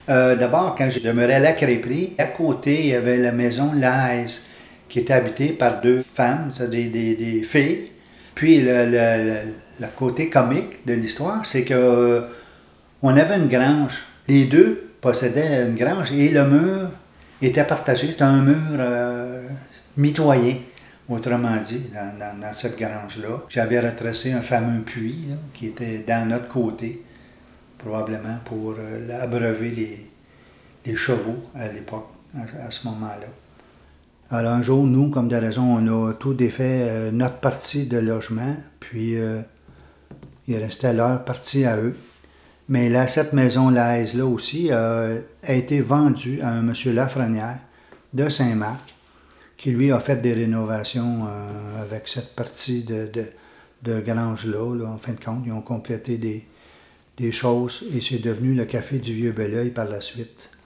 D'abord, quand je demeurais à la crêperie, à côté, il y avait la maison Laise, qui était habitée par deux femmes, c'est-à-dire des filles. Puis le côté comique de l'histoire, c'est que on avait une grange. Les deux possédaient une grange et le mur était partagé. C'était un mur mitoyen, autrement dit, dans cette grange-là. J'avais retracé un fameux puits là, qui était dans notre côté, probablement pour abreuver les chevaux à l'époque, à ce moment-là. Alors un jour, nous, comme de raison, on a tout défait notre partie de logement, puis il restait leur partie à eux. Mais là, cette maison Laise-là aussi a été vendue à un monsieur Lafrenière de Saint-Marc, qui lui a fait des rénovations avec cette partie de grange-là. Là. En fin de compte, ils ont complété des choses et c'est devenu le café du Vieux Belleuil par la suite.